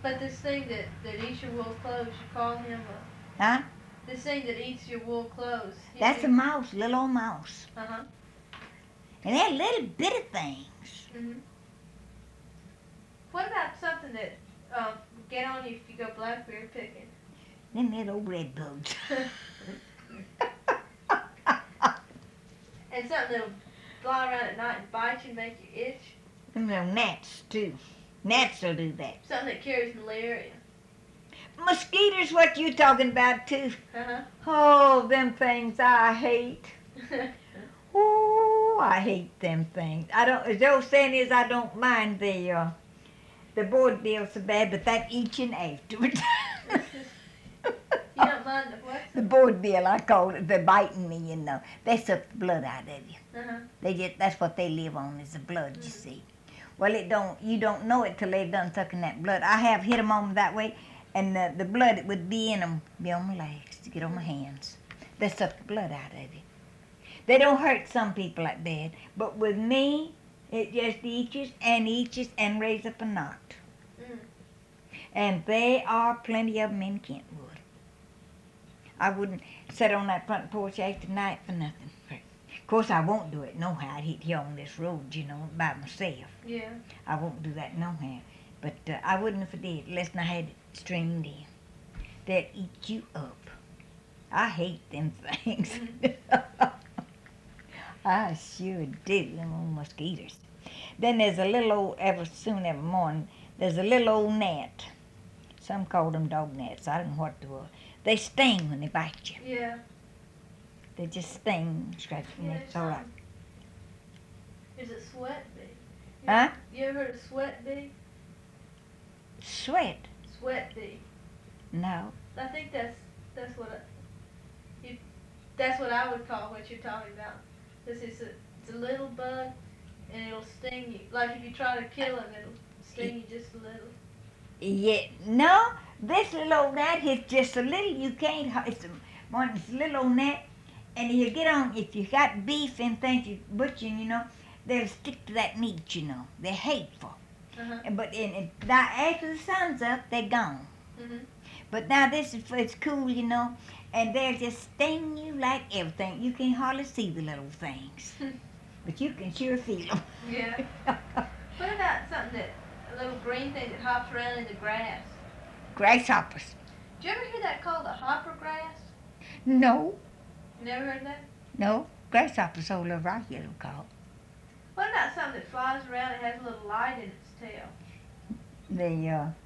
But this thing that eats your wool clothes, you call him a... Huh? This thing that eats your wool clothes. That's a mouse, little old mouse. Uh-huh. And they're little bitty things. Mm-hmm. What about something that get on you if you go blackberry picking? Them little red bugs. And something that'll fly around at night and bite you and make you itch? Them little gnats, too. Gnats will do that. Something that carries malaria. Mosquitoes, what you talking about, too? Uh-huh. Oh, them things I hate. Oh, I hate them things. I don't. The old saying is, I don't mind the board bill so bad, but that eating afterwards. You don't mind the what? The board bill, I call it. They're biting me, you know. They suck the blood out of you. Uh-huh. That's what they live on is the blood. You see. Well, you don't know it till they're done sucking that blood. I have hit them on that way, and the blood that would be in them be on my legs to get on my hands. They suck the blood out of you. They don't hurt some people like that, but with me, it just itches and raise up a knot. Mm. And there are plenty of them in Kentwood. I wouldn't sit on that front porch after night for nothing. Of course, I won't do it no how. I'd hit here on this road, you know, by myself. Yeah. I won't do that no how. But I wouldn't if I did, unless I had it stringed in. They'd eat you up. I hate them things. I sure do, them old mosquitoes. Then there's a little old, every morning, there's a little old gnat. Some call them dog gnats. I don't know what they were. They sting when they bite you. Yeah. They just sting, scratch your neck. It's all right. Is it sweat bee? Huh? You ever heard of sweat bee? Sweat? Sweat bee. No. I think that's what I would call what you're talking about. It's a little bug, and it'll sting you. Like if you try to kill him, it'll sting you just a little. Yeah, no, this little old gnat is just a little, you can't, it's a little old gnat, and you get on, if you got beef and things you're butchering, you know, they'll stick to that meat, you know. They're hateful. Uh-huh. But now after the sun's up, they're gone. Mm-hmm. But now it's cool, you know, and they'll just sting you like everything. You can hardly see the little things, but you can sure feel them. Yeah. What about something a little green thing that hops around in the grass? Grasshoppers. Did you ever hear that called the hopper grass? No. You never heard that? No. Grasshoppers all over our here are called. What about something that flies around and has a little light in its tail?